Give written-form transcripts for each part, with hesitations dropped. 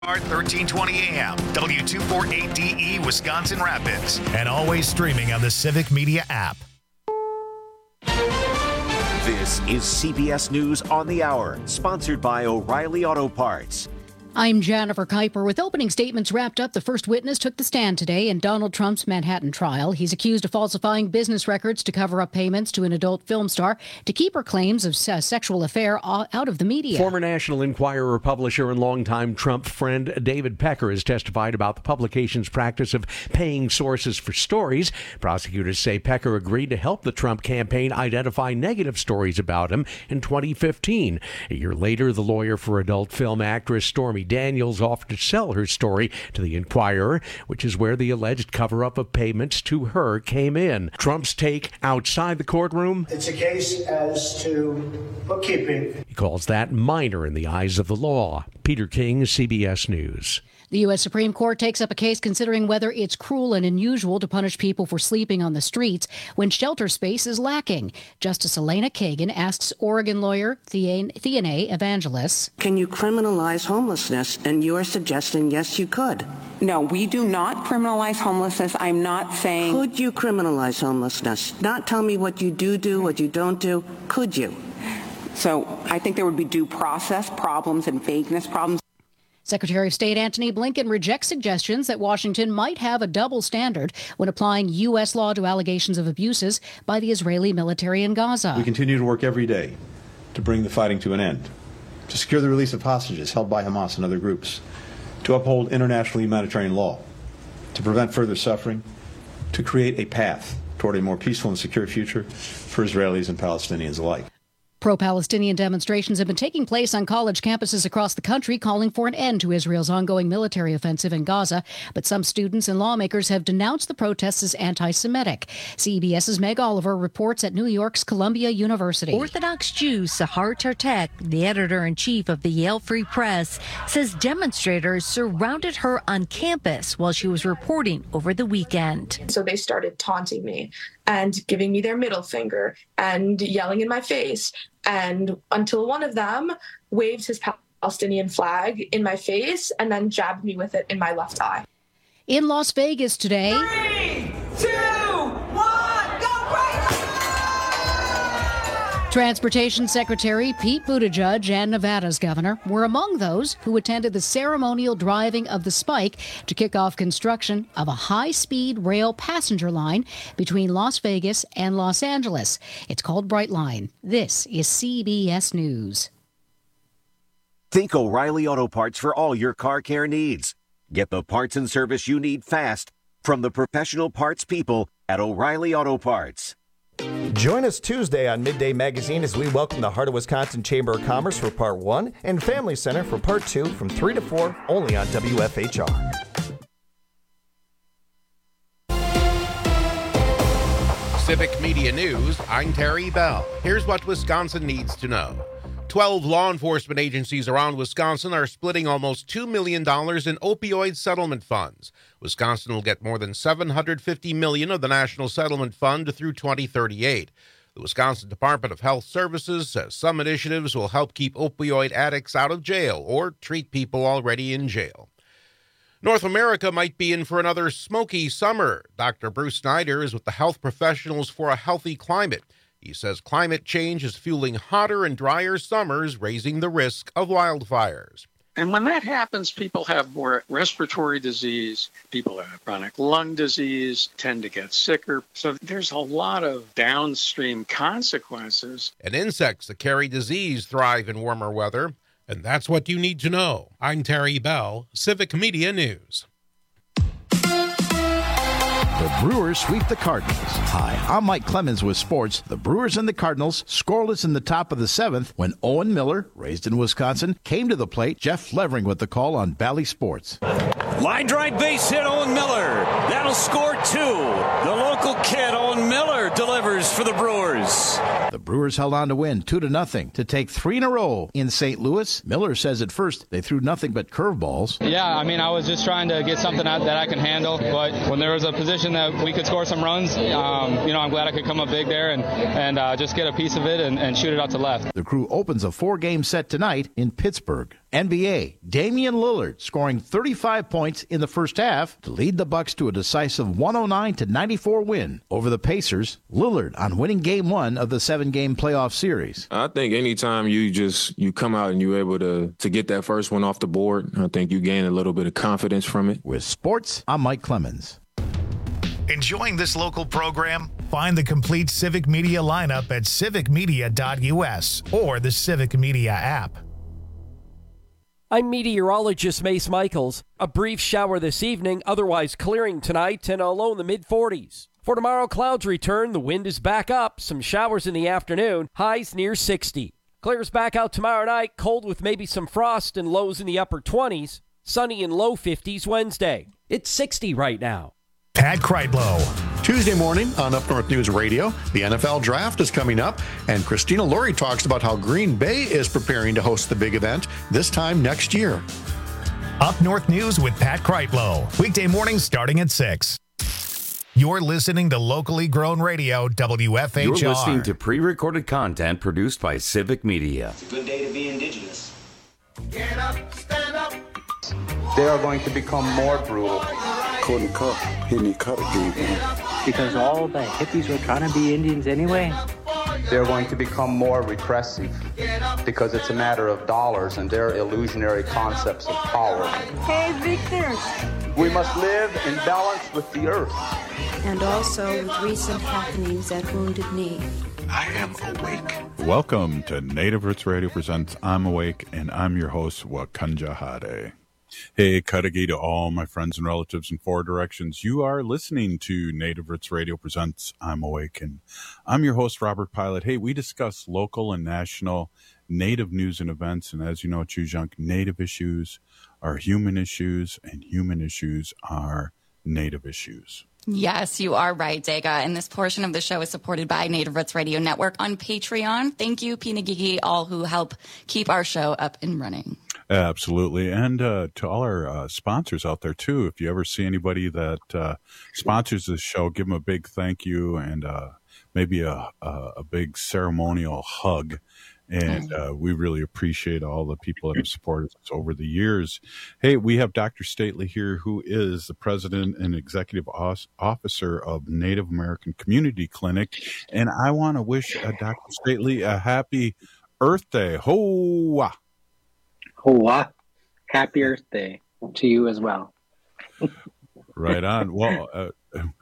1320 AM, W248DE, Wisconsin Rapids, and always streaming on the Civic Media app. This is CBS News on the Hour, sponsored by O'Reilly Auto Parts. I'm Jennifer Kuiper. With opening statements wrapped up, the first witness took the stand today in Donald Trump's Manhattan trial. He's accused of falsifying business records to cover up payments to an adult film star to keep her claims of sexual affair out of the media. Former National Enquirer publisher and longtime Trump friend David Pecker has testified about the publication's practice of paying sources for stories. Prosecutors say Pecker agreed to help the Trump campaign identify negative stories about him in 2015. A year later, the lawyer for adult film actress Stormy Daniels offered to sell her story to the Enquirer, which is where the alleged cover-up of payments to her came in. Trump's take outside the courtroom? It's a case as to bookkeeping. He calls that minor in the eyes of the law. Peter King, CBS News. The U.S. Supreme Court takes up a case considering whether it's cruel and unusual to punish people for sleeping on the streets when shelter space is lacking. Justice Elena Kagan asks Oregon lawyer Theane Evangelos, can you criminalize homelessness? And you are suggesting, yes, you could. No, we do not criminalize homelessness. I'm not saying... Could you criminalize homelessness? Not tell me what you do, what you don't do. Could you? So I think there would be due process problems and vagueness problems. Secretary of State Antony Blinken rejects suggestions that Washington might have a double standard when applying U.S. law to allegations of abuses by the Israeli military in Gaza. We continue to work every day to bring the fighting to an end, to secure the release of hostages held by Hamas and other groups, to uphold international humanitarian law, to prevent further suffering, to create a path toward a more peaceful and secure future for Israelis and Palestinians alike. Pro-Palestinian demonstrations have been taking place on college campuses across the country, calling for an end to Israel's ongoing military offensive in Gaza. But some students and lawmakers have denounced the protests as anti-Semitic. CBS's Meg Oliver reports at New York's Columbia University. Orthodox Jew Sahar Tartek, the editor-in-chief of the Yale Free Press, says demonstrators surrounded her on campus while she was reporting over the weekend. So they started taunting me and giving me their middle finger and yelling in my face. And until one of them waved his Palestinian flag in my face and then jabbed me with it in my left eye. In Las Vegas today. 3, 2, 1, go Raiders! Transportation Secretary Pete Buttigieg and Nevada's governor were among those who attended the ceremonial driving of the Spike to kick off construction of a high-speed rail passenger line between Las Vegas and Los Angeles. It's called Brightline. This is CBS News. Think O'Reilly Auto Parts for all your car care needs. Get the parts and service you need fast from the professional parts people at O'Reilly Auto Parts. Join us Tuesday on Midday Magazine as we welcome the Heart of Wisconsin Chamber of Commerce for Part 1 and Family Center for Part 2 from 3 to 4, only on WFHR. Civic Media News, I'm Terry Bell. Here's what Wisconsin needs to know. 12 law enforcement agencies around Wisconsin are splitting almost $2 million in opioid settlement funds. Wisconsin will get more than $750 million of the National Settlement Fund through 2038. The Wisconsin Department of Health Services says some initiatives will help keep opioid addicts out of jail or treat people already in jail. North America might be in for another smoky summer. Dr. Bruce Snyder is with the Health Professionals for a Healthy Climate. He says climate change is fueling hotter and drier summers, raising the risk of wildfires. And when that happens, people have more respiratory disease, people that have chronic lung disease tend to get sicker. So there's a lot of downstream consequences. And insects that carry disease thrive in warmer weather. And that's what you need to know. I'm Terry Bell, Civic Media News. The Brewers sweep the Cardinals. Hi, I'm Mike Clemens with sports. The Brewers and the Cardinals scoreless in the top of the 7th when Owen Miller, raised in Wisconsin, came to the plate. Jeff Levering with the call on Bally Sports. Line drive base hit, Owen Miller. That'll score 2. The local kid, Owen Miller, delivers for the Brewers. The Brewers held on to win 2-0 to take 3 in a row in St. Louis. Miller says at first they threw nothing but curveballs. Yeah, I mean, I was just trying to get something out that I can handle, but when there was a position that we could score some runs, I'm glad I could come up big there and just get a piece of it and shoot it out to left. The Crew opens a 4-game set tonight in Pittsburgh. NBA, Damian Lillard scoring 35 points in the first half to lead the Bucks to a decisive 109-94 win over the Pacers. Lillard on winning Game 1 of the 7-game playoff series. I think anytime you come out and you're able to get that first one off the board, I think you gain a little bit of confidence from it. With sports, I'm Mike Clemens. Enjoying this local program? Find the complete Civic Media lineup at civicmedia.us or the Civic Media app. I'm meteorologist Mace Michaels. A brief shower this evening, otherwise clearing tonight and a low in the mid-40s. For tomorrow, clouds return. The wind is back up. Some showers in the afternoon. Highs near 60. Clears back out tomorrow night. Cold with maybe some frost and lows in the upper 20s. Sunny and low 50s Wednesday. It's 60 right now. Pat Kreitlow. Tuesday morning on Up North News Radio, the NFL Draft is coming up, and Christina Laurie talks about how Green Bay is preparing to host the big event this time next year. Up North News with Pat Kreitlow. Weekday mornings starting at 6. You're listening to locally grown radio, WFHR. You're listening to pre-recorded content produced by Civic Media. It's a good day to be indigenous. Get up, stand up. They are going to become more brutal. Couldn't cut, hitting cut again. Because all the hippies were trying to be Indians anyway. They're going to become more repressive because it's a matter of dollars and their illusionary concepts of power. Hey, Victor. We must live in balance with the earth. And also with recent happenings at Wounded Knee. I am awake. Welcome to Native Roots Radio presents I'm Awake, and I'm your host, Wakanja Hade. Hey, Kadagi to all my friends and relatives in 4 directions. You are listening to Native Roots Radio presents I'm Awake, and I'm your host, Robert Pilot. Hey, we discuss local and national Native news and events, and as you know, Chujunk, Native issues are human issues, and human issues are Native issues. Yes, you are right, Dega. And this portion of the show is supported by Native Roots Radio Network on Patreon. Thank you, Pinagigi, all who help keep our show up and running. Absolutely. And to all our sponsors out there, too, if you ever see anybody that sponsors this show, give them a big thank you and maybe a big ceremonial hug. And we really appreciate all the people that have supported us over the years. Hey, we have Dr. Stately here, who is the president and executive officer of Native American Community Clinic. And I want to wish Dr. Stately a happy Earth Day. Hoa! Hoa! Happy Earth Day to you as well. Right on. Well,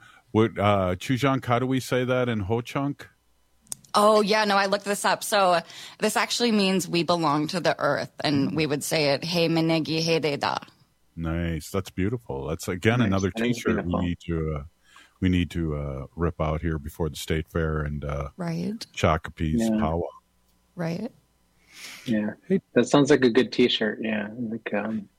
Chujunk, how do we say that in Ho-Chunk? Oh, yeah, no, I looked this up. So this actually means we belong to the earth, and we would say it, He Menegi He Deda. Nice. That's beautiful. That's, again, another T-shirt we need to rip out here before the State Fair and right. Shakopee's powwow. Right. Yeah. That sounds like a good T-shirt. Yeah. Like,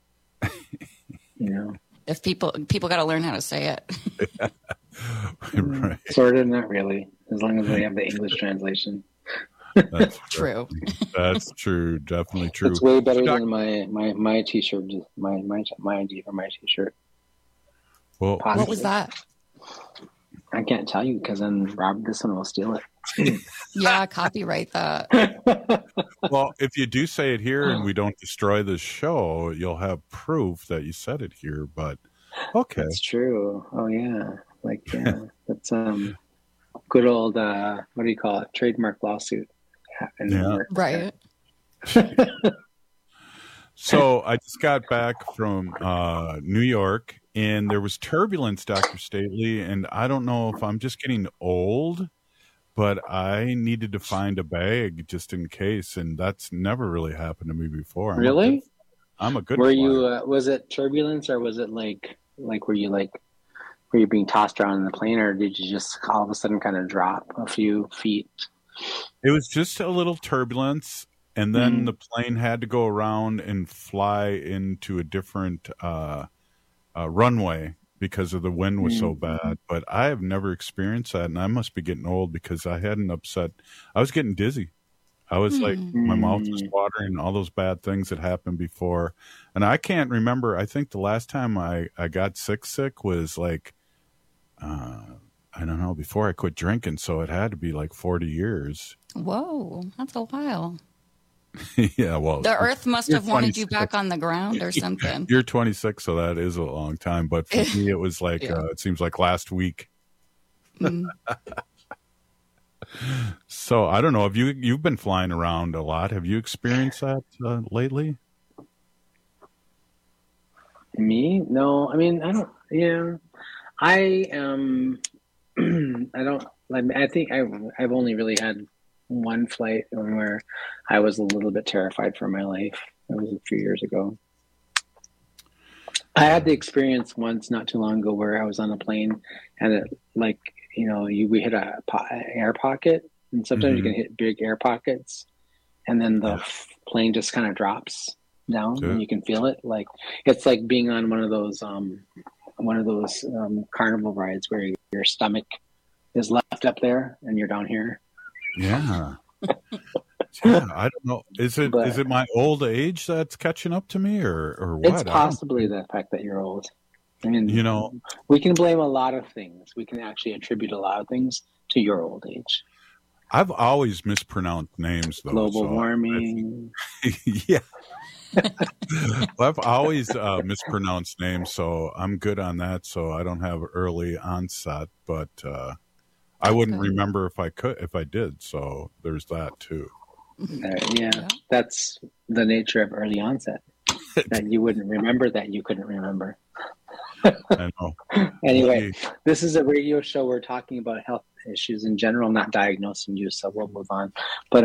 If people got to learn how to say it. Right. Sort of, not really. As long as they have the English translation. That's true. That's true. Definitely true. It's way better than my T-shirt. My idea for my T-shirt. Well, what was that? I can't tell you because then Rob, this one will steal it. Yeah, copyright that. Well, if you do say it here and we don't destroy the show, you'll have proof that you said it here. But okay, that's true. Oh yeah, that's good old what do you call it? Trademark lawsuit. Yeah. Right. So I just got back from New York, and there was turbulence, Dr. Stately, and I don't know if I'm just getting old, but I needed to find a bag just in case, and that's never really happened to me before. Really? I'm a good Were flyer. you, was it turbulence, or was it like were you being tossed around in the plane, or did you just all of a sudden kind of drop a few feet? It was just a little turbulence, and then the plane had to go around and fly into a different runway because of the wind was so bad. But I have never experienced that, and I must be getting old because I had an upset. I was getting dizzy. I was like, my mouth was watering, all those bad things that happened before. And I can't remember. I think the last time I got sick was like, I don't know, before I quit drinking. So it had to be like 40 years. Whoa, that's a while. Yeah, well. The earth must have wanted you back on the ground or something. You're 26, so that is a long time. But for me, it was like, it seems like last week. So I don't know. Have you've been flying around a lot? Have you experienced that lately? Me? No. I mean, I don't. Yeah, I I don't. Like, I think I've only really had one flight where I was a little bit terrified for my life. That was a few years ago. I had the experience once not too long ago where I was on a plane and it, like, you know, we hit a air pocket, and sometimes you can hit big air pockets, and then the plane just kind of drops down, and you can feel it. Like it's like being on one of those carnival rides where your stomach is left up there and you're down here. Yeah. Yeah, I don't know. Is it my old age that's catching up to me, or what? It's possibly the fact that you're old. I mean, you know, we can blame a lot of things. We can actually attribute a lot of things to your old age. I've always mispronounced names, though. Global warming. Yeah. Well, I've always mispronounced names, so I'm good on that. So I don't have early onset, but I wouldn't remember if I did. So there's that too. Yeah, that's the nature of early onset. That you wouldn't remember that you couldn't remember. I know. Anyway, this is a radio show. We're talking about health issues in general, not diagnosing you. So we'll move on. But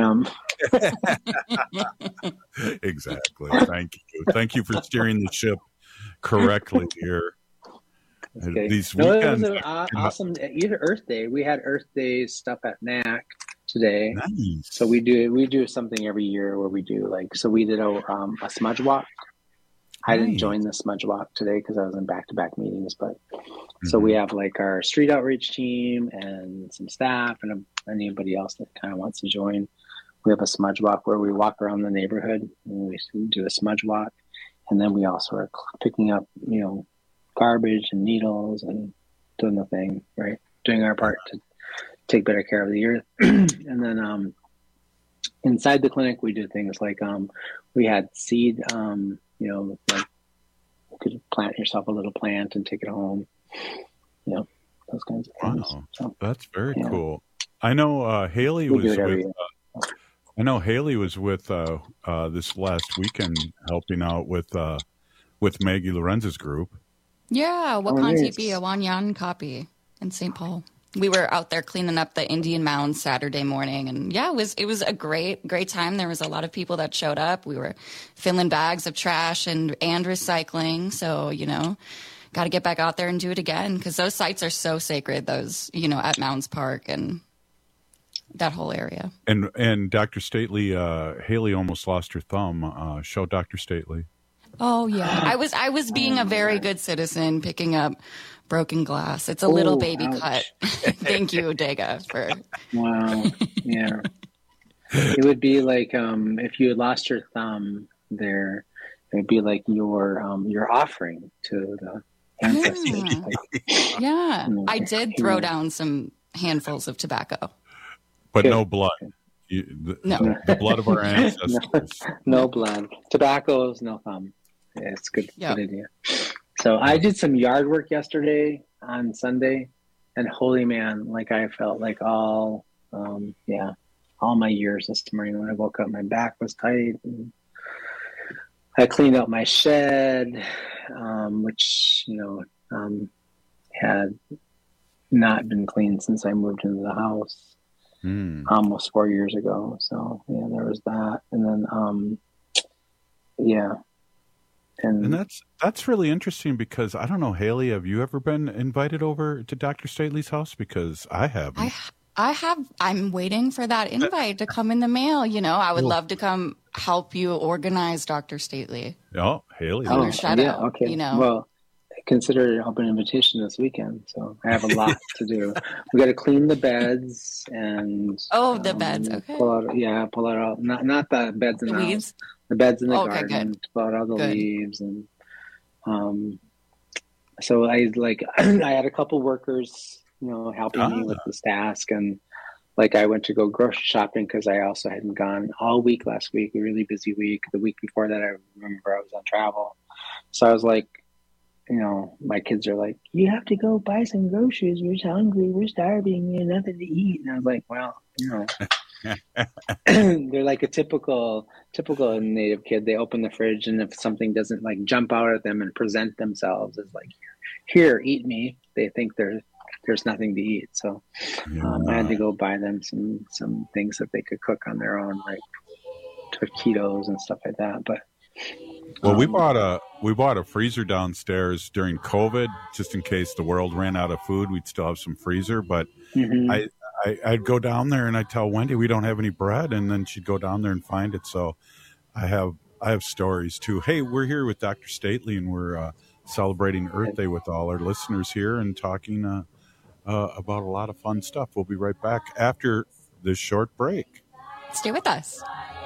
exactly. Thank you for steering the ship correctly here. Okay. These weekends, it was an awesome. Either Earth Day. We had Earth Day stuff at NAC today. Nice. So we do something every year where we do we did a smudge walk. I didn't join the smudge walk today because I was in back-to-back meetings, but so we have like our street outreach team and some staff and anybody else that kind of wants to join. We have a smudge walk where we walk around the neighborhood and we do a smudge walk, and then we also are picking up, you know, garbage and needles and doing the thing, right? Doing our part to take better care of the earth. And then inside the clinic, we do things like we had seed. You know, like you could plant yourself a little plant and take it home. You know, those kinds of things. Wow, so, that's very cool. I know Haley was with. I know Haley was with this last weekend helping out with Maggie Lorenz's group. Yeah, Wakantipi Awanyan Kapi in St. Paul. We were out there cleaning up the Indian Mound Saturday morning, and yeah, it was a great time. There was a lot of people that showed up. We were filling bags of trash and recycling. So, you know, got to get back out there and do it again because those sites are so sacred. Those, you know, at Mounds Park and that whole area. And Dr. Stately, Haley almost lost her thumb. Show Dr. Stately. Oh yeah, I was being a very good citizen, picking up broken glass. It's a little baby cut. Thank you, Dega, for. Wow. Yeah. It would be like if you had lost your thumb there, it would be like your offering to the ancestors. Yeah. I did throw down some handfuls of tobacco. But no blood. The blood of our ancestors. No blood. Tobacco's no thumb. Yeah, it's good. Good idea. So I did some yard work yesterday on Sunday, and holy man, like I felt like all my years this morning when I woke up, my back was tight. And I cleaned out my shed, which, you know, had not been cleaned since I moved into the house almost 4 years ago. So yeah, there was that. And then, And that's really interesting because I don't know, Haley, have you ever been invited over to Dr. Stately's house? Because I haven't. I have. I'm waiting for that invite to come in the mail. You know, I would love to come help you organize Dr. Stately. Oh, Haley. Okay. You know. Well, consider it an open invitation this weekend. So I have a lot to do. We got to clean the beds and the beds. Okay. Pull out all not the beds in the weeds. House, the beds in the garden. Good. Pull out all the leaves and so I had a couple workers, helping me with this task, and I went to go grocery shopping because I also hadn't gone all week last week, a really busy week. The week before that, I remember I was on travel. So I was like, my kids are like, you have to go buy some groceries. We're hungry. We're starving. We have nothing to eat. And I was like, well, they're like a typical Native kid. They open the fridge, and if something doesn't jump out at them and present themselves as here, eat me, they think there's nothing to eat. So I had to go buy them some things that they could cook on their own, like taquitos and stuff like that. But we bought a freezer downstairs during COVID, just in case the world ran out of food. We'd still have some freezer, but I'd go down there and I'd tell Wendy we don't have any bread, and then she'd go down there and find it. So I have stories too. Hey, we're here with Dr. Stately, and we're celebrating Earth Day with all our listeners here and talking about a lot of fun stuff. We'll be right back after this short break. Stay with us.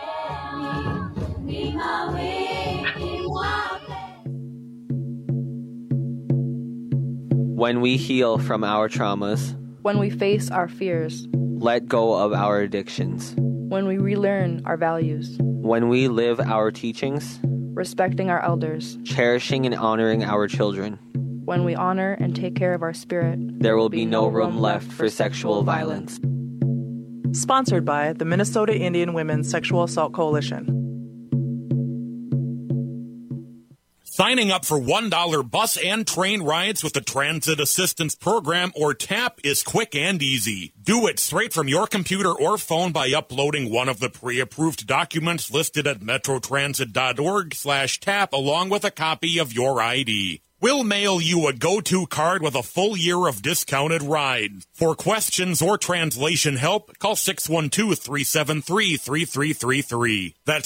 When we heal from our traumas, when we face our fears, let go of our addictions, when we relearn our values, when we live our teachings, respecting our elders, cherishing and honoring our children, when we honor and take care of our spirit, there will be no room left for sexual violence. Sponsored by the Minnesota Indian Women's Sexual Assault Coalition. Signing up for $1 bus and train rides with the Transit Assistance Program, or TAP, is quick and easy. Do it straight from your computer or phone by uploading one of the pre-approved documents listed at metrotransit.org/TAP along with a copy of your ID. We'll mail you a go-to card with a full year of discounted rides. For questions or translation help, call 612-373-3333. That's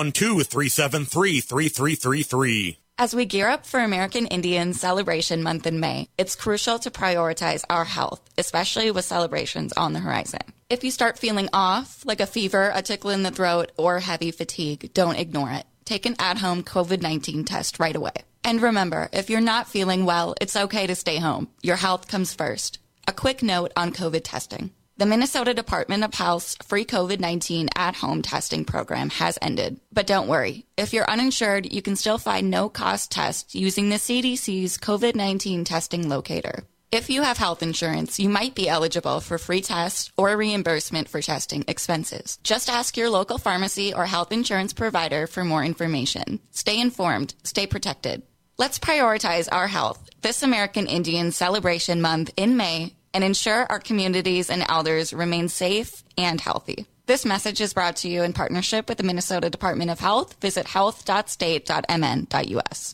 612-373-3333. As we gear up for American Indian Celebration Month in May, it's crucial to prioritize our health, especially with celebrations on the horizon. If you start feeling off, like a fever, a tickle in the throat, or heavy fatigue, don't ignore it. Take an at-home COVID-19 test right away. And remember, if you're not feeling well, it's okay to stay home. Your health comes first. A quick note on COVID testing. The Minnesota Department of Health's free COVID-19 at-home testing program has ended. But don't worry. If you're uninsured, you can still find no-cost tests using the CDC's COVID-19 testing locator. If you have health insurance, you might be eligible for free tests or reimbursement for testing expenses. Just ask your local pharmacy or health insurance provider for more information. Stay informed. Stay protected. Let's prioritize our health this American Indian Celebration Month in May and ensure our communities and elders remain safe and healthy. This message is brought to you in partnership with the Minnesota Department of Health. Visit health.state.mn.us.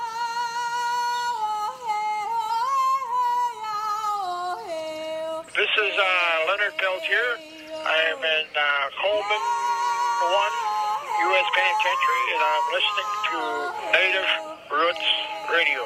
This is Leonard Peltier. I am in Coleman 1, U.S. Penitentiary, and I'm listening to Native Roots Radio.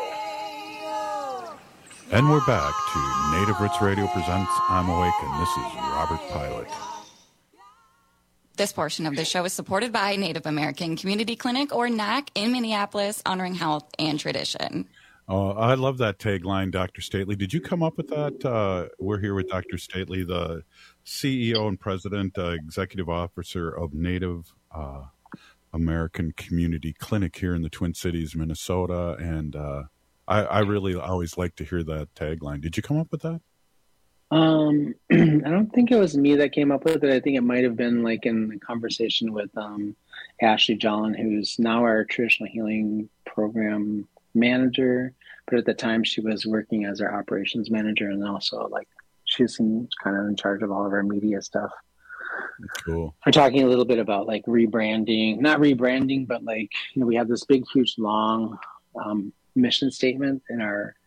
And we're back to Native Roots Radio presents I'm Awake, and this is Robert Pilot. This portion of the show is supported by Native American Community Clinic, or NAC, in Minneapolis, honoring health and tradition. Oh, I love that tagline, Dr. Stately. Did you come up with that? We're here with Dr. Stately, the CEO and President, Executive Officer of Native American Community Clinic here in the Twin Cities, Minnesota, and I really always like to hear that tagline. Did you come up with that? I don't think it was me that came up with it. I think it might have been in the conversation with Ashley Jolin, who's now our traditional healing program manager, but at the time she was working as our operations manager, and also she's kind of in charge of all of our media stuff. Cool. We're talking a little bit about rebranding, not rebranding, but we have this big, huge, long mission statement in our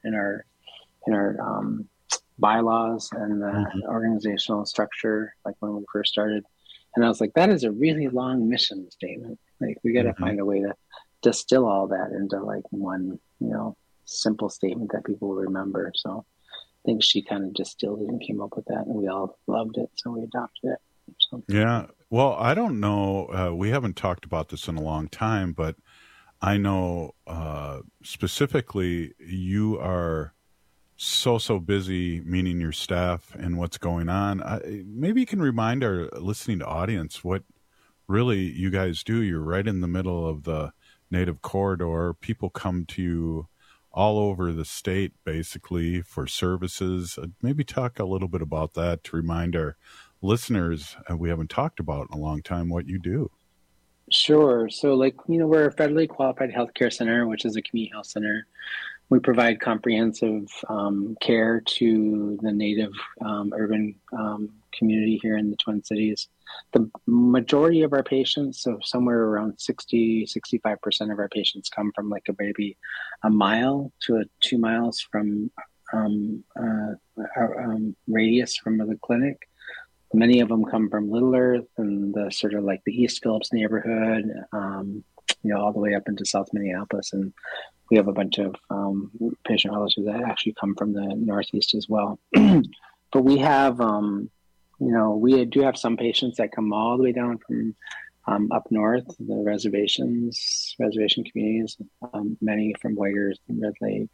bylaws and the organizational structure, when we first started. And I was like, that is a really long mission statement. We got to find a way to distill all that into one, simple statement that people will remember. So I think she kind of distilled it and came up with that, and we all loved it, so we adopted it. So. Yeah. Well, I don't know. We haven't talked about this in a long time, but I know specifically you are so busy, meaning your staff and what's going on. Maybe you can remind our listening audience what really you guys do. You're right in the middle of the Native corridor. People come to you all over the state, basically, for services. Maybe talk a little bit about that to remind our listeners, we haven't talked about in a long time, what you do. Sure. So, we're a federally qualified healthcare center, which is a community health center. We provide comprehensive care to the Native urban community here in the Twin Cities. The majority of our patients, so somewhere around 65% of our patients come from maybe a mile to 2 miles from our radius from the clinic. Many of them come from Little Earth and the sort of the East Phillips neighborhood, all the way up into South Minneapolis. And we have a bunch of patient relatives that actually come from the Northeast as well. But we have, we do have some patients that come all the way down from up north, the reservation communities, many from White Earth and Red Lake,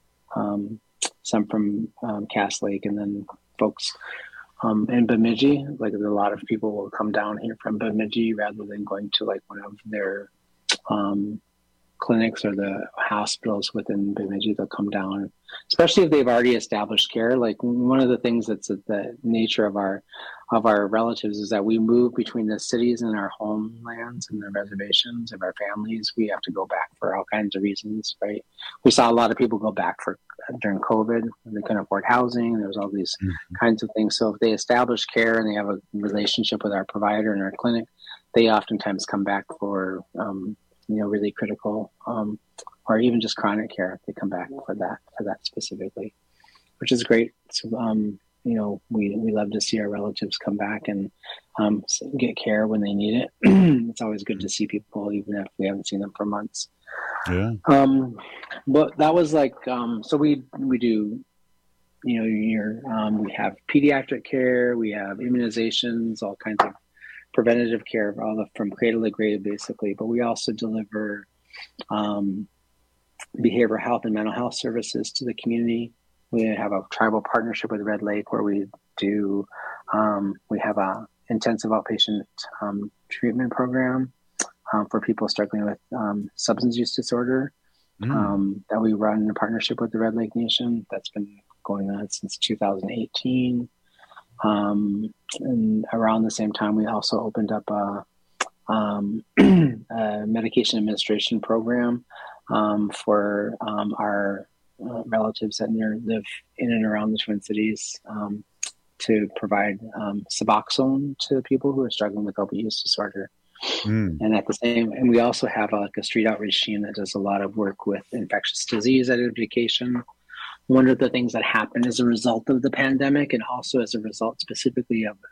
some from Cass Lake, and then folks in Bemidji. A lot of people will come down here from Bemidji rather than going to one of their clinics or the hospitals within Bemidji. They'll come down, especially if they've already established care. One of the things that's the nature of our relatives is that we move between the cities and our homelands and the reservations of our families. We have to go back for all kinds of reasons, right? We saw a lot of people go back during COVID when they couldn't afford housing. There was all these kinds of things. So if they establish care and they have a relationship with our provider and our clinic, they oftentimes come back for really critical, or even just chronic care. They come back for that specifically, which is great. So, we love to see our relatives come back and get care when they need it. It's always good to see people, even if we haven't seen them for months. Yeah. But that was so we do, we have pediatric care, we have immunizations, all kinds of preventative care, from cradle to grave, basically. But we also deliver behavioral health and mental health services to the community. We have a tribal partnership with Red Lake where we do, we have a intensive outpatient treatment program for people struggling with substance use disorder that we run in a partnership with the Red Lake Nation. That's been going on since 2018. And around the same time, we also opened up a medication administration program for our relatives that live in and around the Twin Cities to provide Suboxone to people who are struggling with opioid use disorder. And we also have a street outreach team that does a lot of work with infectious disease identification. One of the things that happened as a result of the pandemic, and also as a result specifically of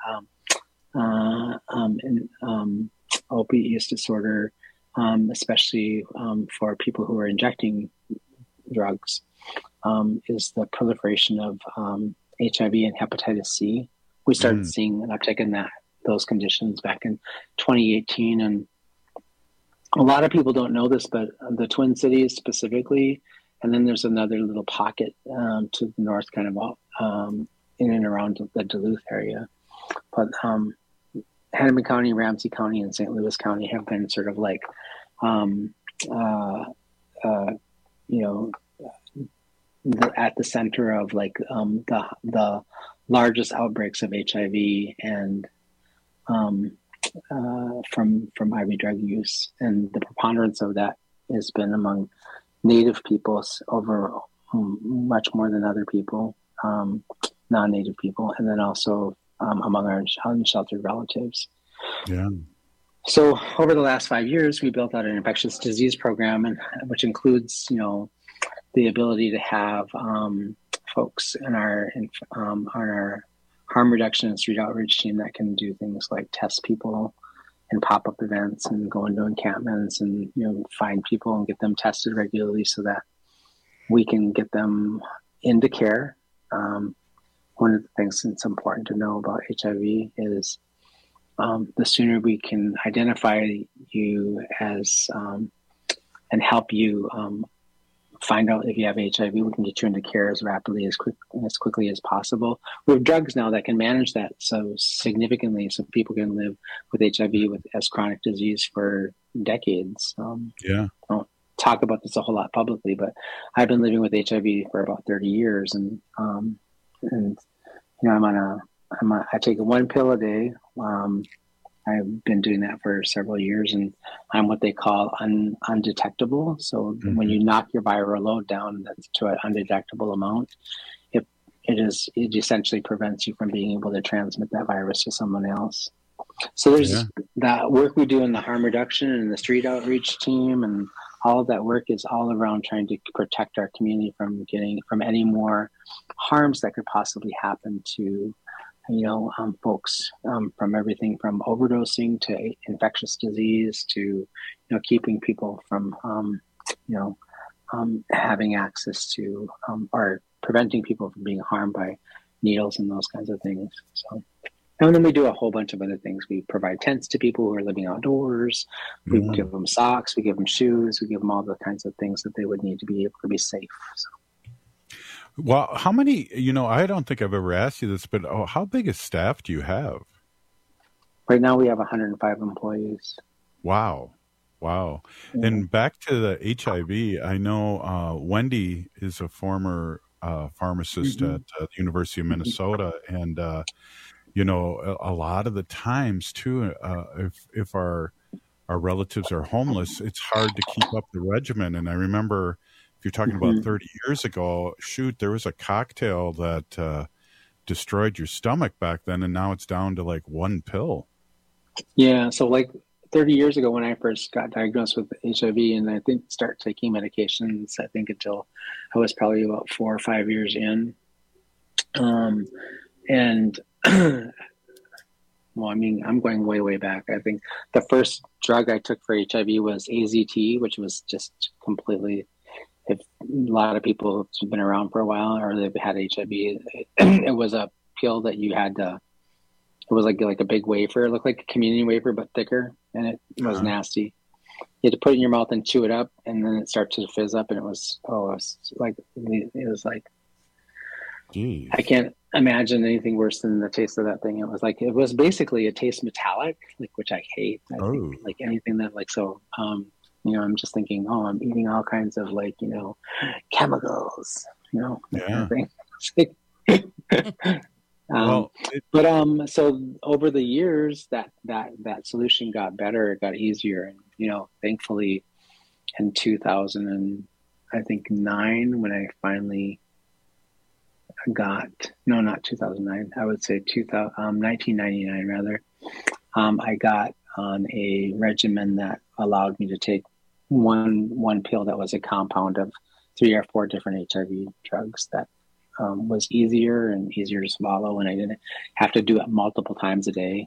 opiate use disorder, especially for people who are injecting drugs, is the proliferation of HIV and hepatitis C. We started seeing an uptick in those conditions back in 2018, and a lot of people don't know this, but the Twin Cities specifically. And then there's another little pocket to the north, kind of in and around the Duluth area. But Hennepin County, Ramsey County, and St. Louis County have been sort of at the center of the largest outbreaks of HIV and from IV drug use, and the preponderance of that has been among Native peoples over much more than other people, non-Native people, and then also among our unsheltered relatives. Yeah. So over the last 5 years, we built out an infectious disease program, which includes, the ability to have folks in our harm reduction and street outreach team that can do things like test people and pop-up events and go into encampments and find people and get them tested regularly so that we can get them into care. One of the things that's important to know about HIV is the sooner we can identify you as and help you find out if you have HIV, we can get you into care as rapidly as quickly as possible. We have drugs now that can manage that so significantly, so people can live with HIV as chronic disease for decades. I don't talk about this a whole lot publicly, but I've been living with HIV for about 30 years, and you know, I take one pill a day. I've been doing that for several years, and I'm what they call undetectable. So when you knock your viral load down to an undetectable amount, it essentially prevents you from being able to transmit that virus to someone else. So there's that work we do in the harm reduction and the street outreach team, and all of that work is all around trying to protect our community from any more harms that could possibly happen to folks, from everything from overdosing to infectious disease to, keeping people from, having access to, or preventing people from being harmed by needles and those kinds of things. So, and then we do a whole bunch of other things. We provide tents to people who are living outdoors. We give them socks, we give them shoes, we give them all the kinds of things that they would need to be able to be safe. So. Well, how many, I don't think I've ever asked you this, but how big a staff do you have? Right now we have 105 employees. Wow. Yeah. And back to the HIV, I know Wendy is a former pharmacist at the University of Minnesota. And, a lot of the times, too, if our relatives are homeless, it's hard to keep up the regimen. And I remember, if you're talking about 30 years ago, there was a cocktail that destroyed your stomach back then, and now it's down to like one pill. Yeah, so like 30 years ago when I first got diagnosed with HIV, and I didn't start taking medications, I think until I was probably about 4 or 5 years in. Well, I mean, I'm going way, way back. I think the first drug I took for HIV was AZT, which was just completely... If a lot of people have been around for a while or they've had HIV, it was a pill that you had to, it was like a big wafer. It looked like a communion wafer, but thicker, and it was nasty. You had to put it in your mouth and chew it up, and then it started to fizz up, and it was like, Jeez. I can't imagine anything worse than the taste of that thing. It was basically a taste metallic, which I hate. I think, like anything that I'm just thinking, I'm eating all kinds of chemicals, Yeah. So over the years that solution got better, it got easier. And, thankfully in 2009, when I finally not 2009, I would say 1999 rather, I got on a regimen that allowed me to take one pill that was a compound of 3 or 4 different HIV drugs that was easier to swallow, and I didn't have to do it multiple times a day.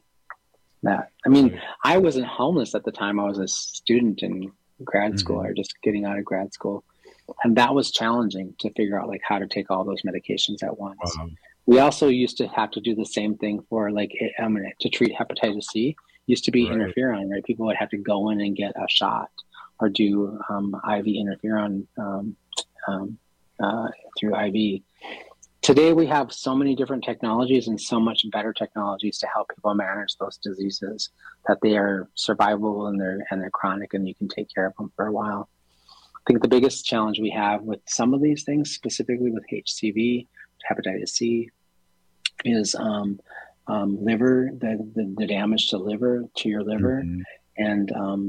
I wasn't homeless at the time. I was a student in grad school, or just getting out of grad school, and that was challenging to figure out how to take all those medications at once. We also used to have to do the same thing for to treat hepatitis C. Used to be interferon, right? People would have to go in and get a shot or do IV interferon through IV. Today we have so many different technologies and so much better technologies to help people manage those diseases that they are survivable and they're chronic, and you can take care of them for a while. I think the biggest challenge we have with some of these things, specifically with HCV, hepatitis C, is liver, the damage to your liver, and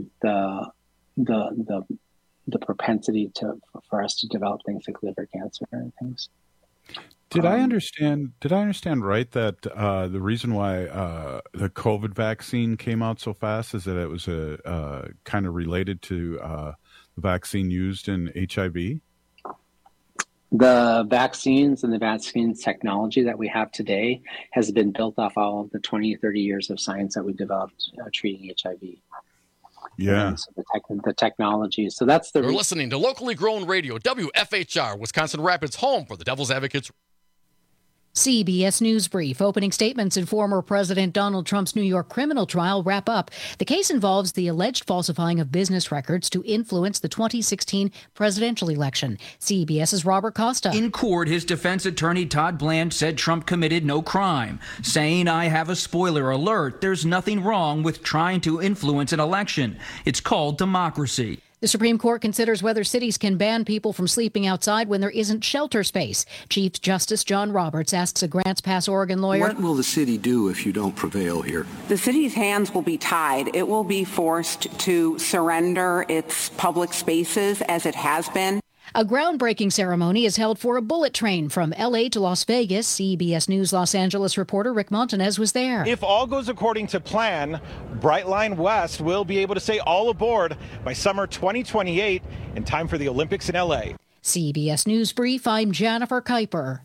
the propensity for us to develop things like liver cancer and things. Did I understand right that the reason why the COVID vaccine came out so fast is that it was kind of related to the vaccine used in HIV? The vaccines and the vaccines technology that we have today has been built off all of the 20, 30 years of science that we developed treating HIV. Yeah. So the technology. So that's the. You're listening to locally grown radio, WFHR, Wisconsin Rapids, home for the Devil's Advocates. CBS News Brief. Opening statements in former President Donald Trump's New York criminal trial wrap up. The case involves the alleged falsifying of business records to influence the 2016 presidential election. CBS's Robert Costa. In court, his defense attorney Todd Blanche said Trump committed no crime, saying, "I have a spoiler alert. There's nothing wrong with trying to influence an election. It's called democracy." The Supreme Court considers whether cities can ban people from sleeping outside when there isn't shelter space. Chief Justice John Roberts asks a Grants Pass, Oregon lawyer. What will the city do if you don't prevail here? The city's hands will be tied. It will be forced to surrender its public spaces as it has been. A groundbreaking ceremony is held for a bullet train from L.A. to Las Vegas. CBS News Los Angeles reporter Rick Montanez was there. If all goes according to plan, Brightline West will be able to say all aboard by summer 2028 in time for the Olympics in L.A. CBS News Brief, I'm Jennifer Kuiper.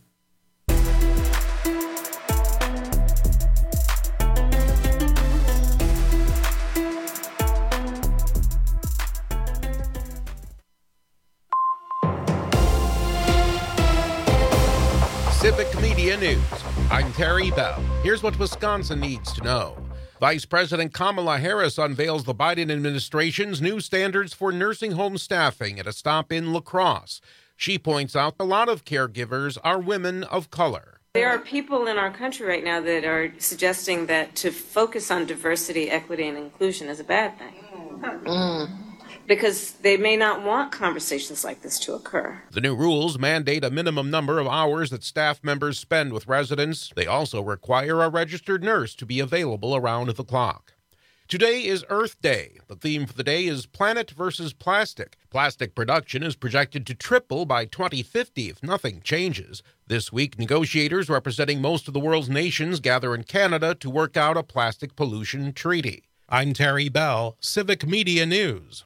Civic Media News. I'm Terry Bell. Here's what Wisconsin needs to know. Vice President Kamala Harris unveils the Biden administration's new standards for nursing home staffing at a stop in La Crosse. She points out a lot of caregivers are women of color. There are people in our country right now that are suggesting that to focus on diversity, equity, and inclusion is a bad thing. Because they may not want conversations like this to occur. The new rules mandate a minimum number of hours that staff members spend with residents. They also require a registered nurse to be available around the clock. Today is Earth Day. The theme for the day is Planet versus Plastic. Plastic production is projected to triple by 2050 if nothing changes. This week, negotiators representing most of the world's nations gather in Canada to work out a plastic pollution treaty. I'm Terry Bell, Civic Media News.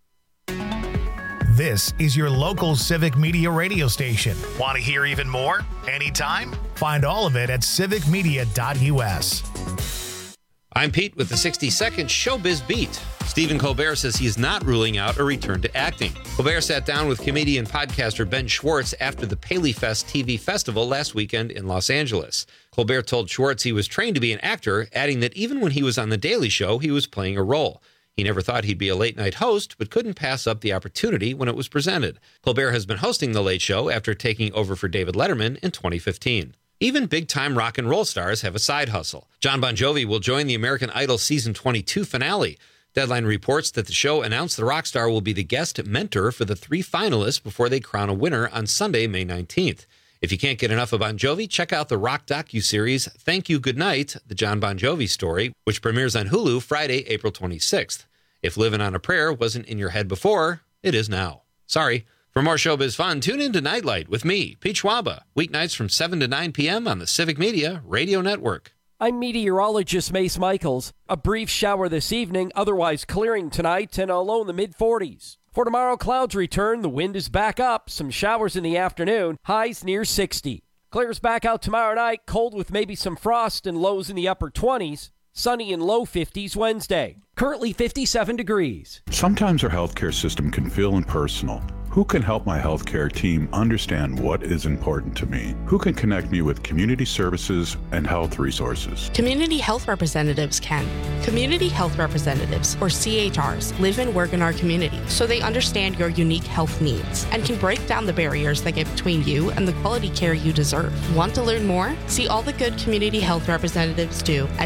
This is your local Civic Media radio station. Want to hear even more? Anytime? Find all of it at civicmedia.us. I'm Pete with the 60-second Showbiz Beat. Stephen Colbert says he is not ruling out a return to acting. Colbert sat down with comedian podcaster Ben Schwartz after the Paley Fest TV festival last weekend in Los Angeles. Colbert told Schwartz he was trained to be an actor, adding that even when he was on The Daily Show, he was playing a role. He never thought he'd be a late-night host, but couldn't pass up the opportunity when it was presented. Colbert has been hosting The Late Show after taking over for David Letterman in 2015. Even big-time rock and roll stars have a side hustle. Jon Bon Jovi will join the American Idol Season 22 finale. Deadline reports that the show announced the rock star will be the guest mentor for the 3 finalists before they crown a winner on Sunday, May 19th. If you can't get enough of Bon Jovi, check out the rock docuseries Thank You Goodnight, the Jon Bon Jovi story, which premieres on Hulu Friday, April 26th. If Living on a Prayer wasn't in your head before, it is now. Sorry. For more showbiz fun, tune in to Nightlight with me, Pete Schwaba, weeknights from 7 to 9 p.m. on the Civic Media Radio Network. I'm meteorologist Mace Michaels. A brief shower this evening, otherwise clearing tonight and a low in the mid-40s. For tomorrow, clouds return. The wind is back up. Some showers in the afternoon. Highs near 60. Clears back out tomorrow night. Cold with maybe some frost and lows in the upper 20s. Sunny and low 50s Wednesday. Currently 57 degrees. Sometimes our healthcare system can feel impersonal. Who can help my healthcare team understand what is important to me? Who can connect me with community services and health resources? Community health representatives can. Community health representatives, or CHRs, live and work in our community, so they understand your unique health needs and can break down the barriers that get between you and the quality care you deserve. Want to learn more? See all the good community health representatives do at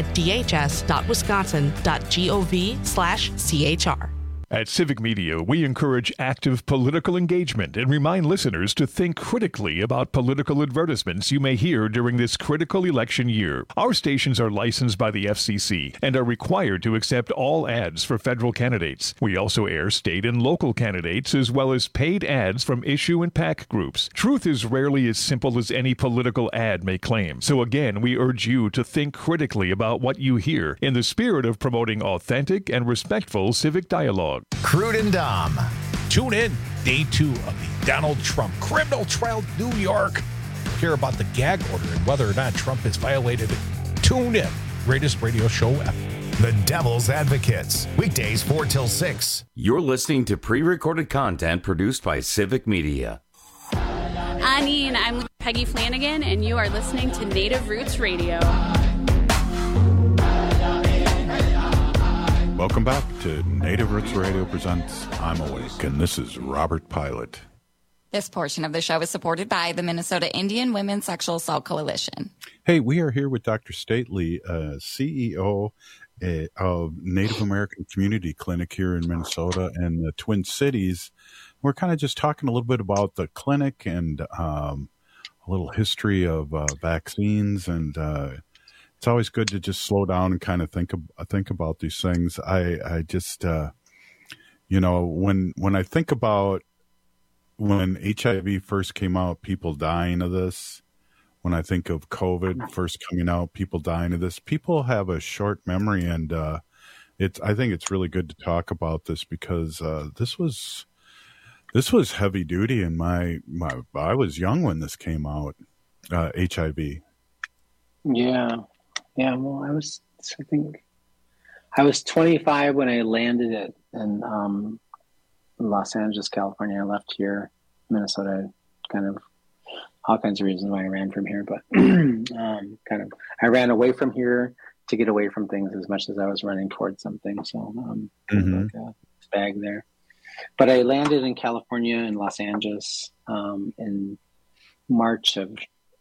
dhs.wisconsin.gov/CHR. At Civic Media, we encourage active political engagement and remind listeners to think critically about political advertisements you may hear during this critical election year. Our stations are licensed by the FCC and are required to accept all ads for federal candidates. We also air state and local candidates as well as paid ads from issue and PAC groups. Truth is rarely as simple as any political ad may claim. So again, we urge you to think critically about what you hear in the spirit of promoting authentic and respectful civic dialogue. Crude and Dom. Tune in. Day 2 of the Donald Trump criminal trial, New York. Hear about the gag order and whether or not Trump has violated it. Tune in. Greatest radio show ever. The Devil's Advocates, weekdays 4 till 6. You're listening to pre-recorded content produced by Civic Media. I'm Peggy Flanagan, and you are listening to Native Roots Radio. Welcome back to Native Roots Radio presents I'm Awake, and this is Robert Pilot. This portion of the show is supported by the Minnesota Indian Women's Sexual Assault Coalition. Hey, we are here with Dr. Stately, CEO of Native American Community Clinic here in Minnesota and the Twin Cities. We're kind of just talking a little bit about the clinic and a little history of vaccines, and it's always good to just slow down and kind of think about these things. I just when I think about when HIV first came out, people dying of this. When I think of COVID first coming out, people dying of this. People have a short memory, and I think it's really good to talk about this because this was heavy duty, and I was young when this came out. HIV. Yeah. Well, I was 25 when I landed in Los Angeles, California. I left here, Minnesota, kind of all kinds of reasons why I ran from here, but I ran away from here to get away from things as much as I was running towards something. So like a bag there. But I landed in California, in Los Angeles, in March of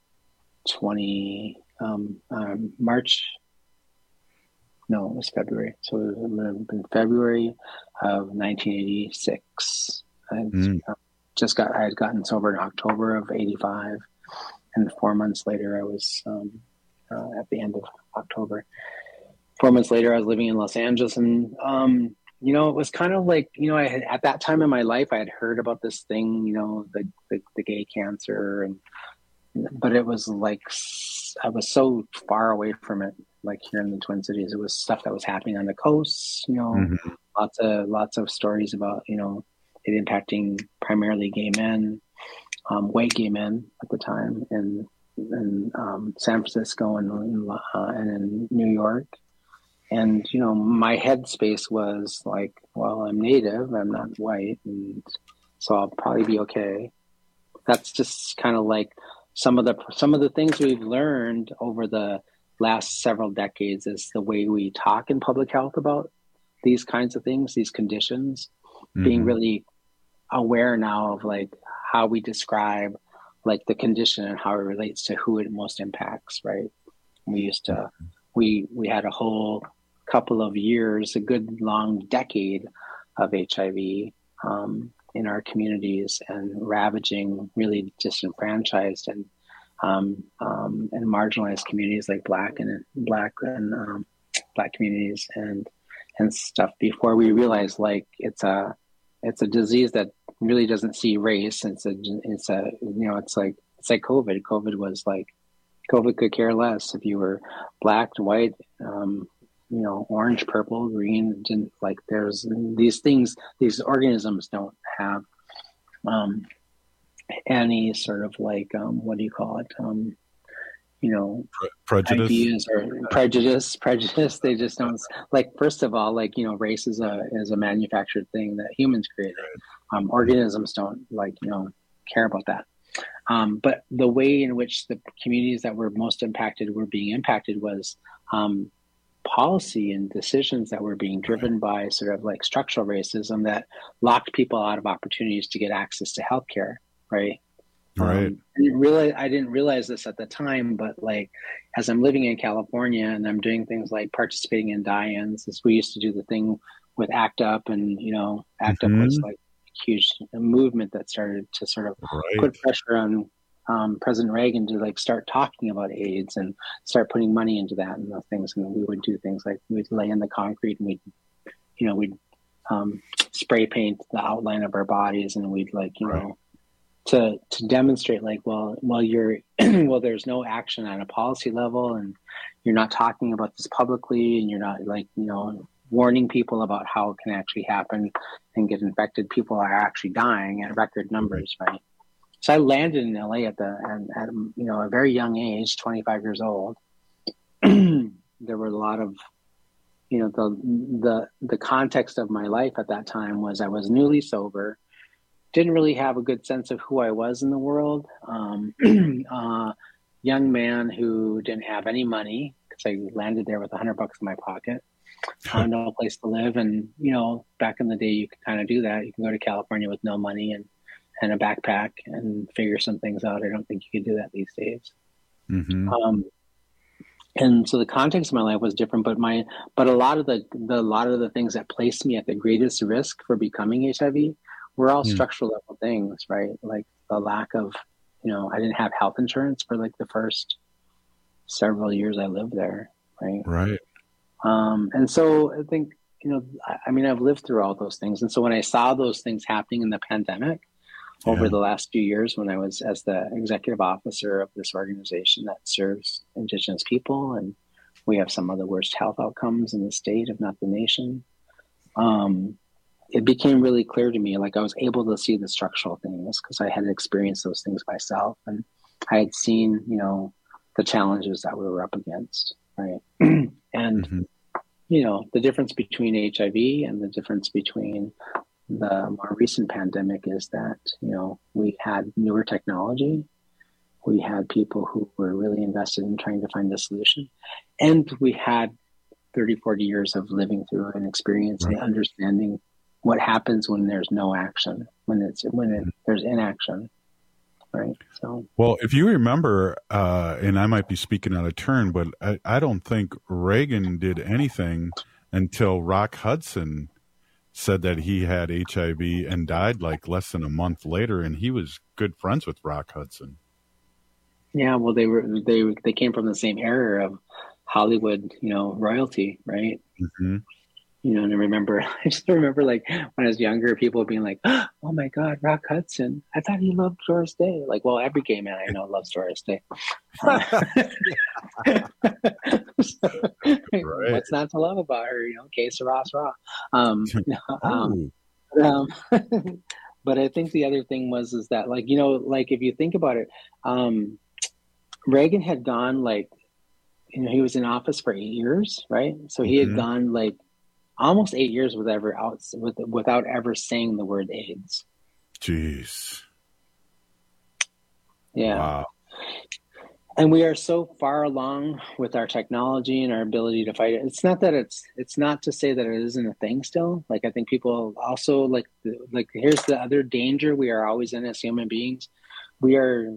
No, it was February. So it would have been February of 1986. I had gotten sober in October of 85. And 4 months later, I was at the end of October. 4 months later, I was living in Los Angeles. And, it was kind of like, at that time in my life, I had heard about this thing, the gay cancer. But it was like, I was so far away from it, like here in the Twin Cities. It was stuff that was happening on the coast, lots of stories about, it impacting primarily gay men, white gay men at the time in San Francisco and in New York. And, my headspace was like, well, I'm Native, I'm not white, and so I'll probably be okay. That's just kind of like some of the things we've learned over the last several decades is the way we talk in public health about these kinds of things, these conditions, being really aware now of like how we describe like the condition and how it relates to who it most impacts, right? We used to, we had a whole couple of years, a good long decade of HIV in our communities and ravaging really disenfranchised and marginalized communities like black communities and stuff before we realized like it's a disease that really doesn't see race. It's like COVID. COVID was like, COVID could care less if you were black, white, orange, purple, green. Didn't like. There's these things. These organisms don't have any sort of like what do you call it? Prejudice. Ideas or prejudice. They just don't like. First of all, like race is a manufactured thing that humans created. Organisms don't care about that. But the way in which the communities that were most impacted were being impacted was policy and decisions that were being driven by sort of like structural racism that locked people out of opportunities to get access to healthcare, right? Right. I didn't realize this at the time, but like as I'm living in California and I'm doing things like participating in die-ins, as we used to do the thing with ACT UP, and ACT UP was like a huge movement that started to sort of put pressure on President Reagan to like start talking about AIDS and start putting money into that and those things. And we would do things like we'd lay in the concrete and we'd spray paint the outline of our bodies, and we'd like to demonstrate like you're there's no action on a policy level, and you're not talking about this publicly, and you're not warning people about how it can actually happen and get infected. People are actually dying at record numbers, right? So I landed in LA at a very young age, 25 years old. There were a lot of the context of my life at that time was I was newly sober, didn't really have a good sense of who I was in the world. Young man who didn't have any money because I landed there with $100 in my pocket, no place to live. And, back in the day, you could kind of do that. You can go to California with no money and a backpack and figure some things out. I don't think you could do that these days. Mm-hmm. And so the context of my life was different, but a lot of the things that placed me at the greatest risk for becoming HIV were all structural level things, right? Like the lack of, I didn't have health insurance for like the first several years I lived there, right? Right. And so I think, I've lived through all those things. And so when I saw those things happening in the pandemic over the last few years, when I was as the executive officer of this organization that serves Indigenous people, and we have some of the worst health outcomes in the state, if not the nation, it became really clear to me, like I was able to see the structural things because I had experienced those things myself, and I had seen, the challenges that we were up against, right? And, the difference between HIV and the difference between the more recent pandemic is that, we had newer technology. We had people who were really invested in trying to find a solution. And we had 30, 40 years of living through and experiencing, understanding what happens when there's no action, when there's inaction, right? So, well, if you remember, and I might be speaking out of turn, but I don't think Reagan did anything until Rock Hudson said that he had HIV and died like less than a month later, and he was good friends with Rock Hudson. Yeah, well, they came from the same era of Hollywood, royalty, right? Mm-hmm. And I just remember like when I was younger, people being like, "Oh my God, Rock Hudson! I thought he loved Doris Day." Like, well, every gay man I know loves Doris Day. What's not to love about her? Que sera, sera. But I think the other thing is that, like, if you think about it, Reagan had gone he was in office for 8 years, right? So he had gone almost 8 years without ever saying the word AIDS. Jeez. Yeah. Wow. And we are so far along with our technology and our ability to fight it. It's not to say that it isn't a thing still. Like, I think people also here's the other danger we are always in as human beings. We are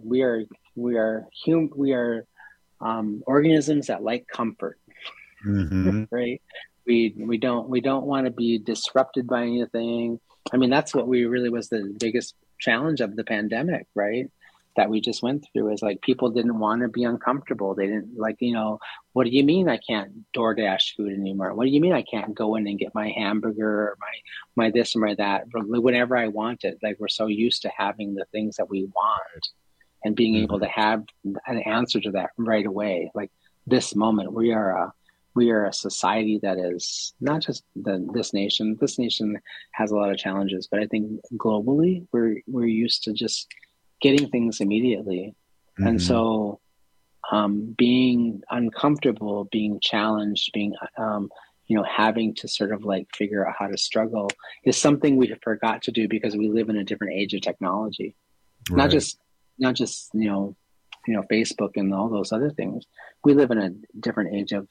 organisms that like comfort, right? We don't want to be disrupted by anything. I mean, that's what was the biggest challenge of the pandemic, right? That we just went through is like people didn't want to be uncomfortable. They didn't what do you mean I can't DoorDash food anymore? What do you mean I can't go in and get my hamburger or my this or my that whenever I want it? Like, we're so used to having the things that we want and being able to have an answer to that right away. Like, this moment, we are a society that is not just this nation. This nation has a lot of challenges, but I think globally we're used to just getting things immediately. And so being uncomfortable, being challenged, being having to sort of figure out how to struggle is something we forgot to do because we live in a different age of technology. Right. Not just Facebook and all those other things. We live in a different age of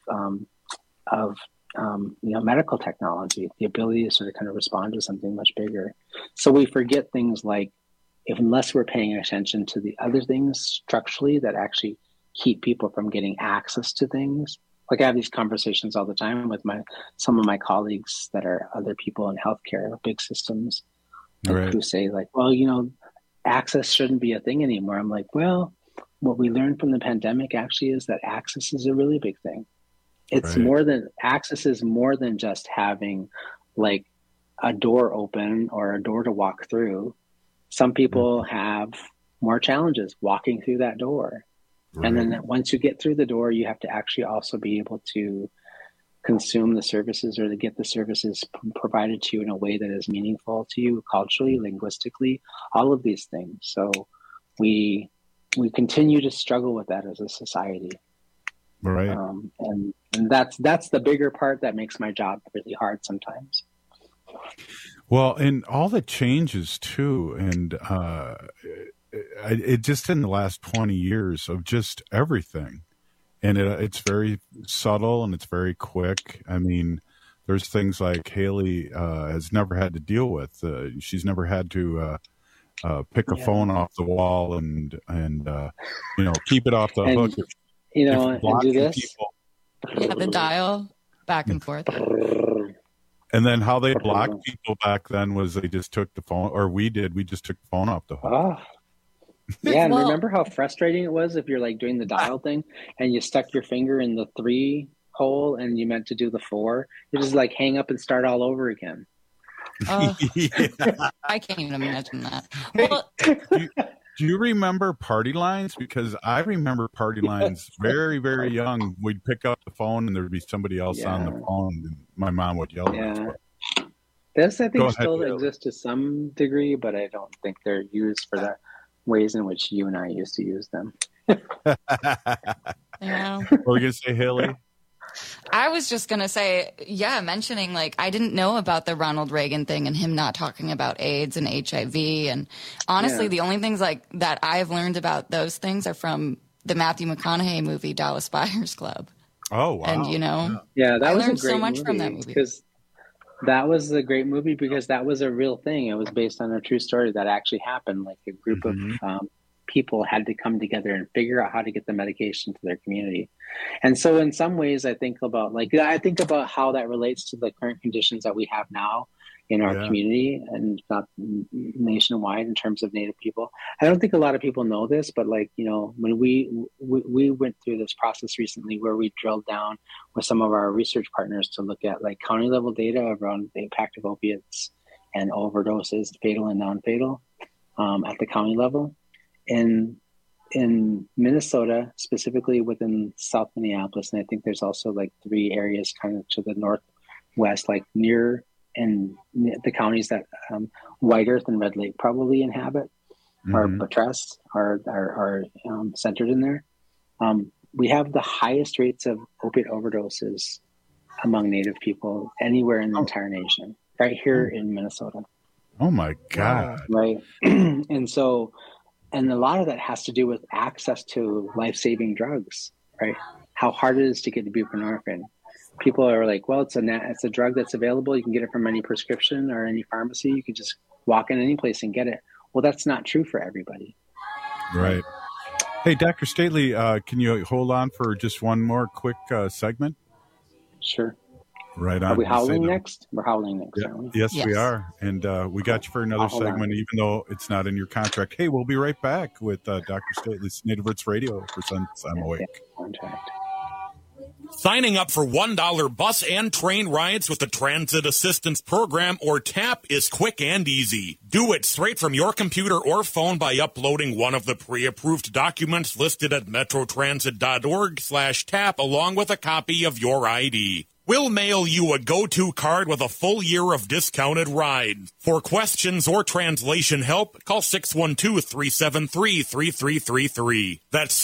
medical technology, the ability to sort of kind of respond to something much bigger. So we forget things like, unless we're paying attention to the other things structurally that actually keep people from getting access to things. Like, I have these conversations all the time with some of my colleagues that are other people in healthcare, big systems, who say access shouldn't be a thing anymore. I'm like, well, what we learned from the pandemic actually is that access is a really big thing. It's access is more than just having a door open or a door to walk through. Some people have more challenges walking through that door. Right. And then once you get through the door, you have to actually also be able to consume the services or to get the services provided to you in a way that is meaningful to you culturally, linguistically, all of these things. So we continue to struggle with that as a society. Right. And that's the bigger part that makes my job really hard sometimes. Well, and all the changes too, and it just in the last 20 years of just everything, and it's very subtle and it's very quick. I mean, there's things like Haley has never had to deal with. She's never had to pick a phone off the wall and keep it off the hook. And do this. Yeah, the dial back and forth. And then how they blocked people back then was they just took the phone, or we just took the phone off the hook. Yeah, and remember how frustrating it was if you're like doing the dial thing and you stuck your finger in the 3 hole and you meant to do the 4? You just like hang up and start all over again. I can't even imagine that. Well, do you remember party lines? Because I remember party lines very, very young. We'd pick up the phone and there would be somebody else on the phone, and my mom would yell at us. This, I think, still exists to some degree, but I don't think they're used for the ways in which you and I used to use them. Yeah. What were you going to say, Haley? I was just going to say, mentioning like I didn't know about the Ronald Reagan thing and him not talking about AIDS and HIV. And honestly, the only things like that I've learned about those things are from the Matthew McConaughey movie, Dallas Buyers Club. Oh, wow. And, that I was learned a great so much movie from that movie. Because that was a great movie because that was a real thing. It was based on a true story that actually happened. Like a group of people had to come together and figure out how to get the medication to their community. And so in some ways, I think about how that relates to the current conditions that we have now in our community and not nationwide in terms of Native people. I don't think a lot of people know this, but when we went through this process recently where we drilled down with some of our research partners to look at like county level data around the impact of opiates and overdoses, fatal and non-fatal, at the county level. In Minnesota, specifically within South Minneapolis, and I think there's also like 3 areas kind of to the northwest, like near the counties that White Earth and Red Lake probably inhabit, or buttress, are centered in there. We have the highest rates of opiate overdoses among Native people anywhere in the entire nation, right here in Minnesota. Oh my God! Right, and a lot of that has to do with access to life-saving drugs, right? How hard it is to get to buprenorphine. People are like, well, it's a drug that's available. You can get it from any prescription or any pharmacy. You can just walk in any place and get it. Well, that's not true for everybody. Right. Hey, Dr. Stately, can you hold on for just one more quick segment? Sure. Right on. Are we howling next? We're howling next, aren't we? Yes, we are. And we got you for another segment, even though it's not in your contract. Hey, we'll be right back with Dr. Stately's Native Roots Radio for Since I'm Awake. Contract. Signing up for $1 bus and train rides with the Transit Assistance Program, or TAP, is quick and easy. Do it straight from your computer or phone by uploading one of the pre-approved documents listed at metrotransit.org/TAP along with a copy of your ID. We'll mail you a go-to card with a full year of discounted rides. For questions or translation help, call 612-373-3333. That's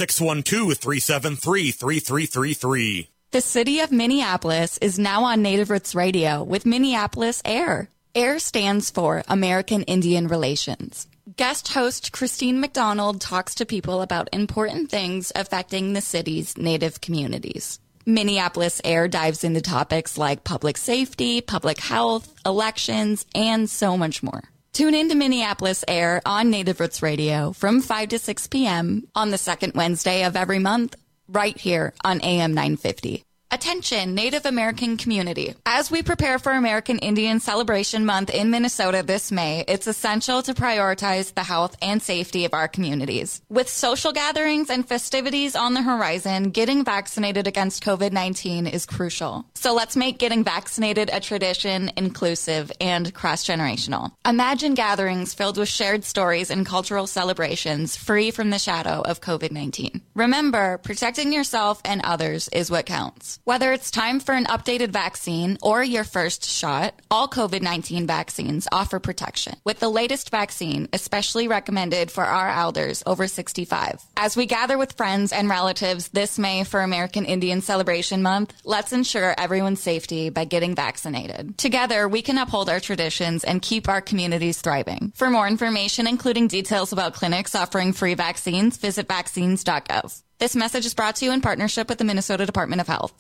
612-373-3333. The city of Minneapolis is now on Native Roots Radio with Minneapolis AIR. AIR stands for American Indian Relations. Guest host Christine McDonald talks to people about important things affecting the city's Native communities. Minneapolis AIR dives into topics like public safety, public health, elections, and so much more. Tune in to Minneapolis AIR on Native Roots Radio from 5 to 6 p.m. on the second Wednesday of every month, right here on AM 950. Attention, Native American community. As we prepare for American Indian Celebration Month in Minnesota this May, it's essential to prioritize the health and safety of our communities. With social gatherings and festivities on the horizon, getting vaccinated against COVID-19 is crucial. So let's make getting vaccinated a tradition, inclusive, and cross-generational. Imagine gatherings filled with shared stories and cultural celebrations free from the shadow of COVID-19. Remember, protecting yourself and others is what counts. Whether it's time for an updated vaccine or your first shot, all COVID-19 vaccines offer protection, with the latest vaccine especially recommended for our elders over 65. As we gather with friends and relatives this May for American Indian Celebration Month, let's ensure everyone's safety by getting vaccinated. Together, we can uphold our traditions and keep our communities thriving. For more information, including details about clinics offering free vaccines, visit vaccines.gov. This message is brought to you in partnership with the Minnesota Department of Health.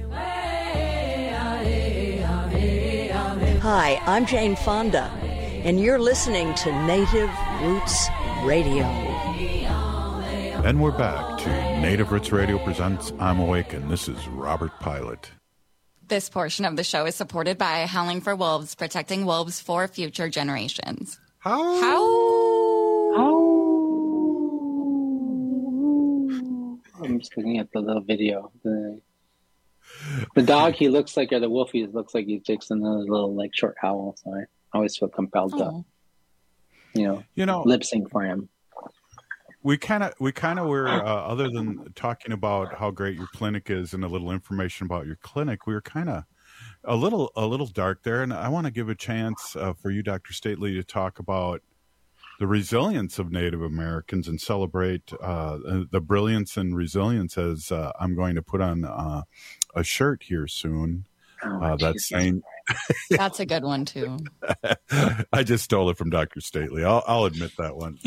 Hi, I'm Jane Fonda, and you're listening to Native Roots Radio. And we're back to Native Roots Radio presents I'm Awake, and this is Robert Pilot. This portion of the show is supported by Howling for Wolves, protecting wolves for future generations. I'm just looking at the little video. The dog, he looks like, or the wolf, he looks like he takes another little like short howl. So I always feel compelled to, lip sync for him. We kind of were, other than talking about how great your clinic is and a little information about your clinic, we were kind of a little dark there. And I want to give a chance for you, Dr. Stately, to talk about the resilience of Native Americans and celebrate the brilliance and resilience as I'm going to put on a shirt here soon. That's saying that's a good one too. I just stole it from Dr. Stately. I'll admit that one.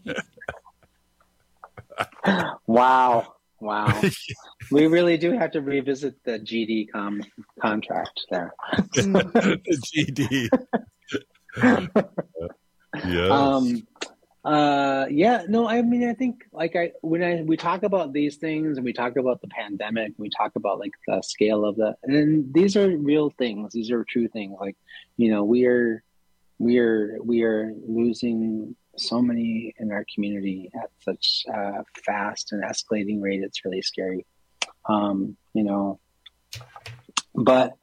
Wow. We really do have to revisit the GD contract there. The GD. I think when we talk about these things and we talk about the pandemic, we talk about like the scale of that, and these are real things. These are true things. Like, we are losing so many in our community at such a fast and escalating rate. It's really scary. But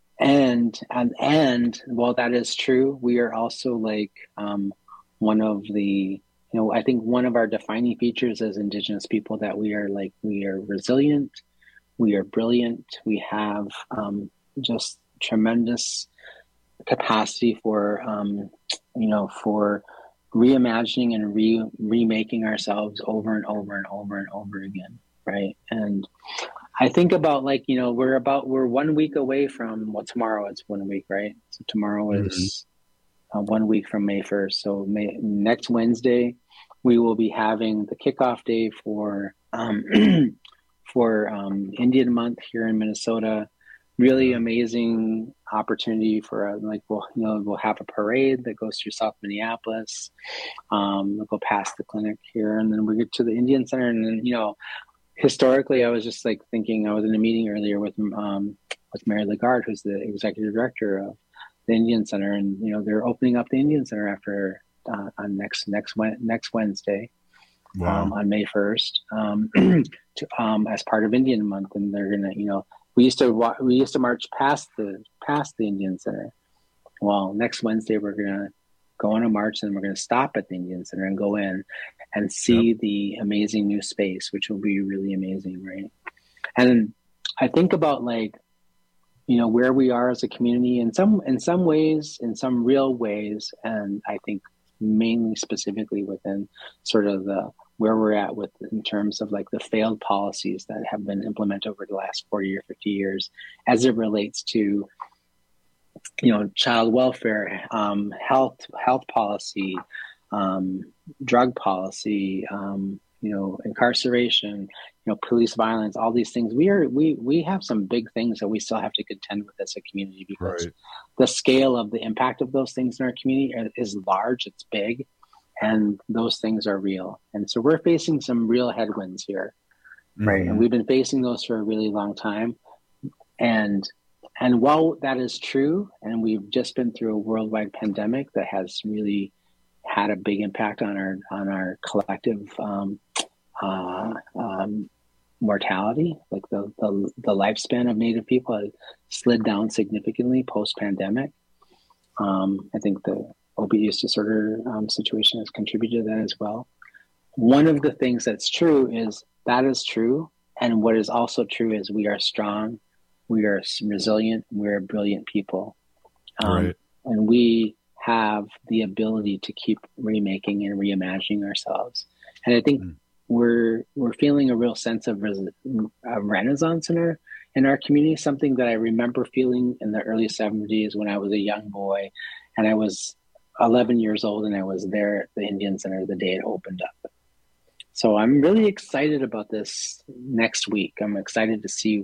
while that is true, we are also like one of the, I think one of our defining features as Indigenous people that we are resilient, we are brilliant, we have just tremendous capacity for reimagining and remaking ourselves over and over and over and over again, right? And I think about we're 1 week away from tomorrow. It's 1 week, right? So tomorrow is 1 week from May 1st. So next Wednesday, we will be having the kickoff day for Indian Month here in Minnesota. Really amazing opportunity for we'll have a parade that goes through South Minneapolis. We'll go past the clinic here, and then we get to the Indian Center. And then historically, I was just thinking. I was in a meeting earlier with Mary Lagarde, who's the executive director of the Indian Center, and they're opening up the Indian Center after on next Wednesday. Wow. On May 1st, as part of Indian Month, and they're gonna we used to march past the Indian Center. Well, next Wednesday we're gonna go on a march, and we're gonna stop at the Indian Center and go in and see the amazing new space, which will be really amazing, right? And I think about where we are as a community in some ways, in some real ways, and I think mainly specifically within sort of where we're at in terms of the failed policies that have been implemented over the last 40 or 50 years as it relates to child welfare, health policy, drug policy, incarceration, police violence, all these things. We have some big things that we still have to contend with as a community, because the scale of the impact of those things in our community is large, it's big, and those things are real. And so we're facing some real headwinds here, right? Mm-hmm. And we've been facing those for a really long time. And while that is true, and we've just been through a worldwide pandemic that has really had a big impact on our collective mortality, the lifespan of Native people has slid down significantly post-pandemic. I think the opiate use disorder situation has contributed to that as well. One of the things that's true is that is true, and what is also true is we are strong, we are resilient, we're brilliant people. Right. And we have the ability to keep remaking and reimagining ourselves. And I think we're feeling a real sense of renaissance in our community, something that I remember feeling in the early 70s when I was a young boy, and I was 11 years old, and I was there at the Indian Center the day it opened up. So I'm really excited about this next week. I'm excited to see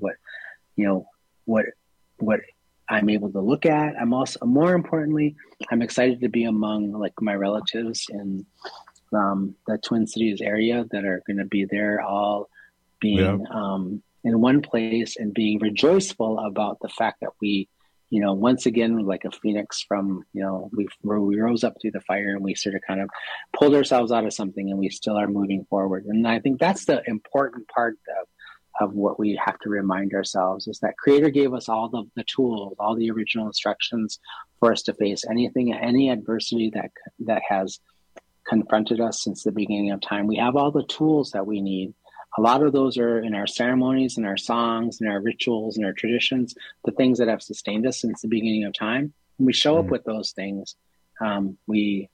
what I'm able to look at. I'm also, more importantly, I'm excited to be among like my relatives in the Twin Cities area that are going to be there, all being in one place and being rejoiceful about the fact that we, once again, like a phoenix from, we rose up through the fire and we sort of kind of pulled ourselves out of something, and we still are moving forward. And I think that's the important part of what we have to remind ourselves, is that Creator gave us all the tools, all the original instructions for us to face any adversity that has confronted us since the beginning of time. We have all the tools that we need. A lot of those are in our ceremonies, in our songs, in our rituals, in our traditions, the things that have sustained us since the beginning of time. When we show up with those things, we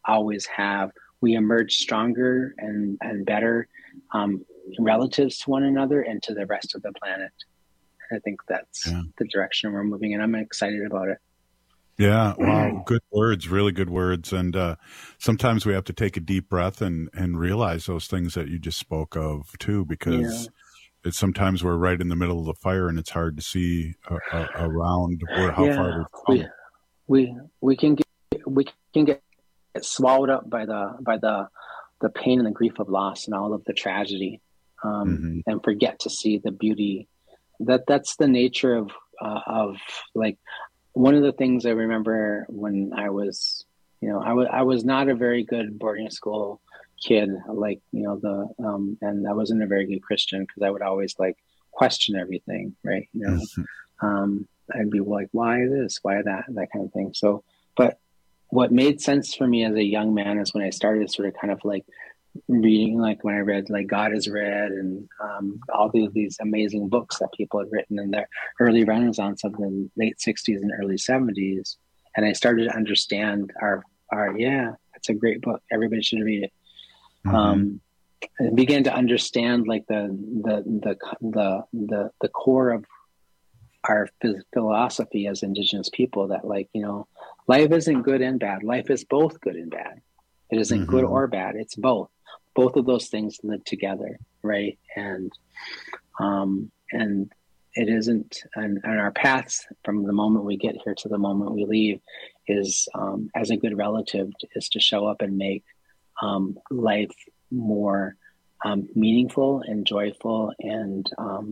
emerge stronger and better relatives to one another and to the rest of the planet. I think that's the direction we're moving in. I'm excited about it. Yeah. Wow. Good words, really good words. And sometimes we have to take a deep breath and realize those things that you just spoke of too, because it's sometimes we're right in the middle of the fire and it's hard to see around how far we've come. We can get swallowed up by the pain and the grief of loss and all of the tragedy, and forget to see the beauty. That's the nature of like, one of the things I remember when I was, I was not a very good boarding school kid, like, and I wasn't a very good Christian because I would always like question everything, right? I'd be like, why this, why that kind of thing. So, but what made sense for me as a young man is when I started sort of kind of like reading, like when I read like God is Red and all these amazing books that people had written in their early Renaissance of the late 60s and early 70s. And I started to understand it's a great book. Everybody should read it. And began to understand like the core of our philosophy as Indigenous people, that like, life isn't good and bad. Life is both good and bad. It isn't good or bad. It's both. Both of those things live together, right? And it isn't. And our paths from the moment we get here to the moment we leave is, as a good relative, is to show up and make life more meaningful and joyful, and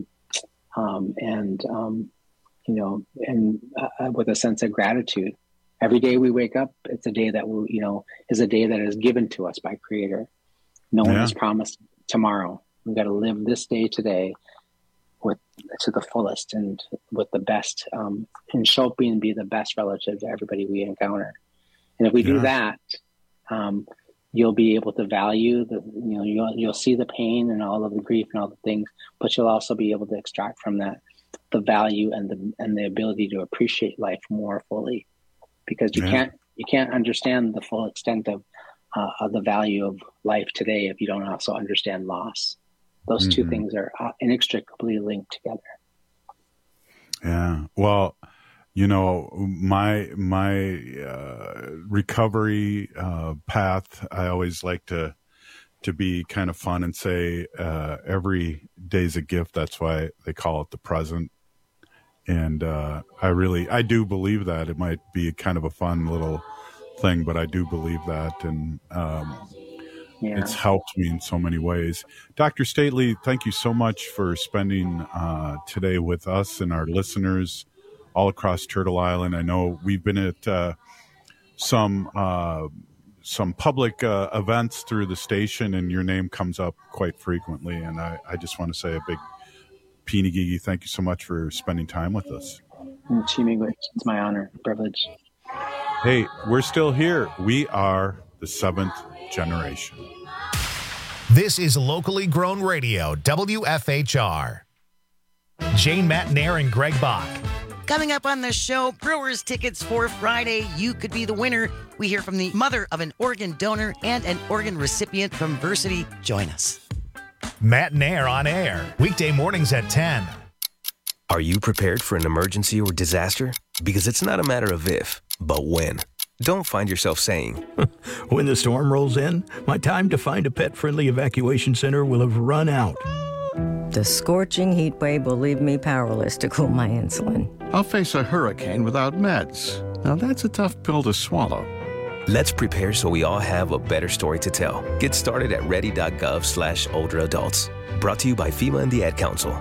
with a sense of gratitude. Every day we wake up, it's a day that is a day that is given to us by Creator. No one has promised tomorrow. We've got to live this day today to the fullest and with the best, and show up and be the best relative to everybody we encounter. And if we do that, you'll be able to value you'll see the pain and all of the grief and all the things, but you'll also be able to extract from that the value and the ability to appreciate life more fully. Because you can't understand the full extent of the value of life today if you don't also understand loss. Those two things are inextricably linked together. Yeah. Well, my recovery path, I always like to be kind of fun and say every day's a gift. That's why they call it the present. And I do believe that. It might be kind of a fun little thing, but I do believe that. And it's helped me in so many ways. Dr. Stately, thank you so much for spending today with us and our listeners all across Turtle Island. I know we've been at some public events through the station, and your name comes up quite frequently. And I just want to say a big Pinigigi, thank you so much for spending time with us. It's my honor, privilege. Hey, we're still here. We are the seventh generation. This is locally grown radio, WFHR. Jane Matnair and Greg Bach. Coming up on the show, Brewers tickets for Friday. You could be the winner. We hear from the mother of an organ donor and an organ recipient from Versity. Join us. Matt and Air on air, weekday mornings at 10. Are you prepared for an emergency or disaster? Because it's not a matter of if, but when. Don't find yourself saying, when the storm rolls in, my time to find a pet-friendly evacuation center will have run out. The scorching heat wave will leave me powerless to cool my insulin. I'll face a hurricane without meds. Now that's a tough pill to swallow. Let's prepare so we all have a better story to tell. Get started at ready.gov/older adults. Brought to you by FEMA and the Ad Council.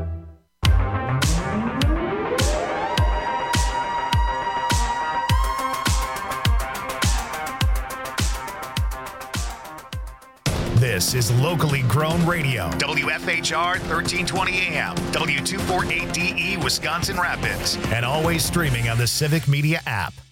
This is locally grown radio. WFHR 1320 AM, W248DE Wisconsin Rapids, and always streaming on the Civic Media app.